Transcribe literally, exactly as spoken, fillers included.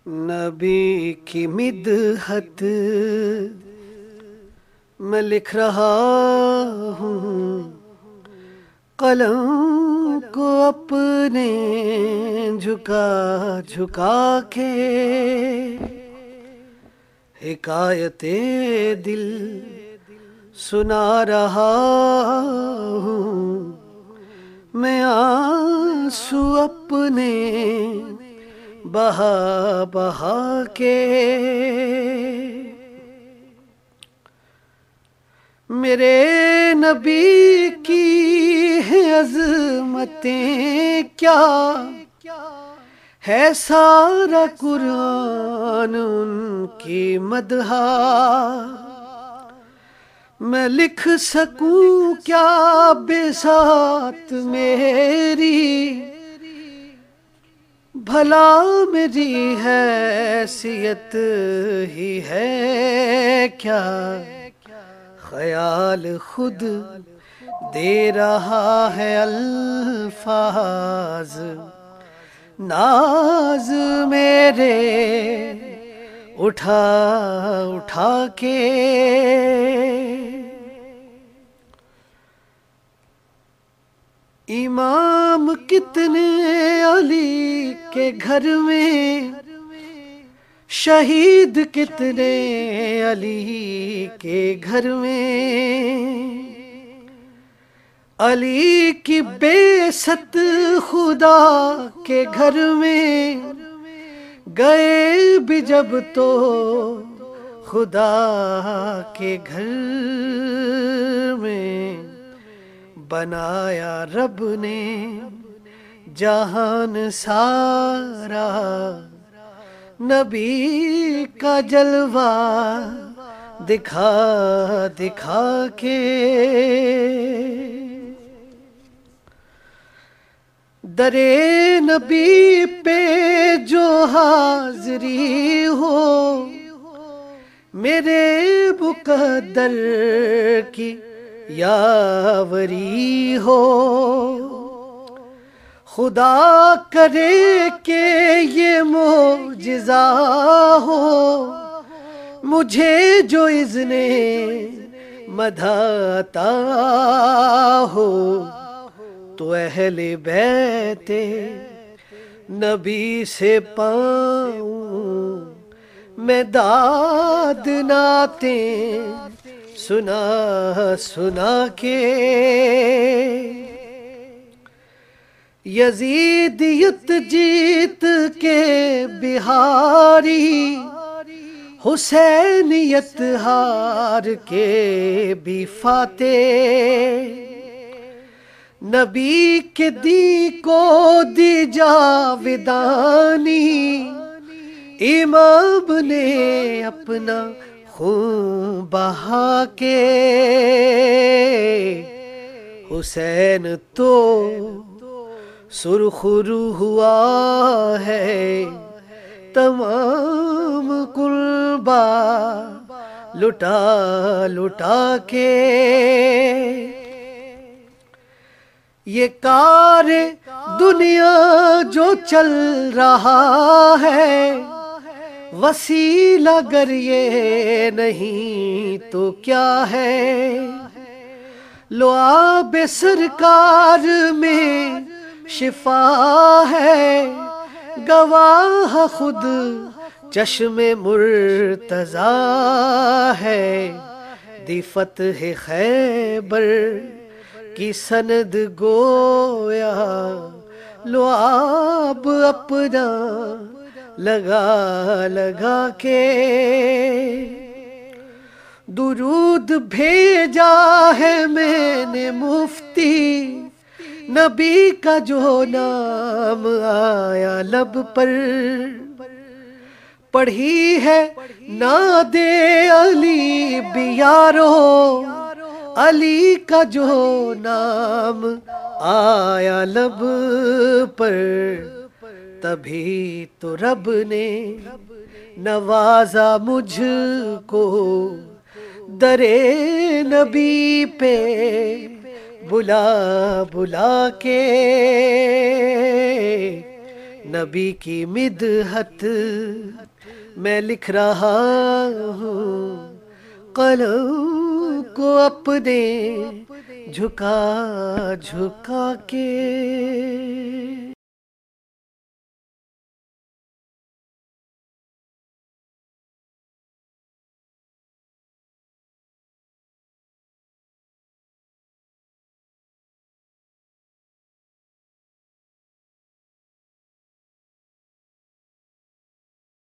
نبی کی مدحت میں لکھ رہا ہوں، قلم کو اپنے جھکا جھکا کے، حکایت دل سنا رہا ہوں میں، آنسو اپنے بہا بہا کے۔ میرے نبی کی ہیں عظمتیں کیا، ہے سارا قرآن ان کی مدح، میں لکھ سکوں کیا بساط میری، بھلا میری حیثیت ہی ہے کیا، خیال خود دے رہا ہے الفاظ، ناز میرے اٹھا اٹھا کے۔ امام کتنے علی کے گھر میں، شہید کتنے علی کے گھر میں، علی کی بعثت خدا کے گھر میں، گئے بھی جب تو خدا کے گھر میں، بنایا رب نے جہان سارا، نبی کا جلوہ دکھا دکھا کے۔ درے نبی پہ جو حاضری ہو، میرے مقدر کی یاوری ہو، خدا کرے کہ یہ معجزہ ہو، مجھے جو اذن مدح عطا ہو، تو اہل بیت نبی سے پاؤں میں داد نعتیں سنا سنا کے۔ یزیدیت جیت کے بہاری، حسینیت ہار کے بھی فاتح، نبی کے دی کو دی جاودانی، امام نے اپنا خون بہا کے، حسین تو سرخ رو ہوا ہے، تمام قربا لٹا لٹا کے۔ یہ کار دنیا جو چل رہا ہے، وسیلہ گر یہ نہیں تو کیا ہے، لعاب سرکار میں شفا ہے، گواہ خود چشم مرتضی ہے، دی فتح خیبر کی سند گویا، لعاب اپنا لگا لگا کے، درود بھیجا ہے میں نے مفتی، نبی کا جو نام آیا لب پر، پڑھی ہے ناد علی بھی یارو، علی کا جو نام آیا لب پر، تبھی تو رب نے نوازا مجھ کو، درے نبی پہ بلا بلا کے۔ نبی کی مدحت میں لکھ رہا ہوں، قلم کو اپنے جھکا جھکا کے۔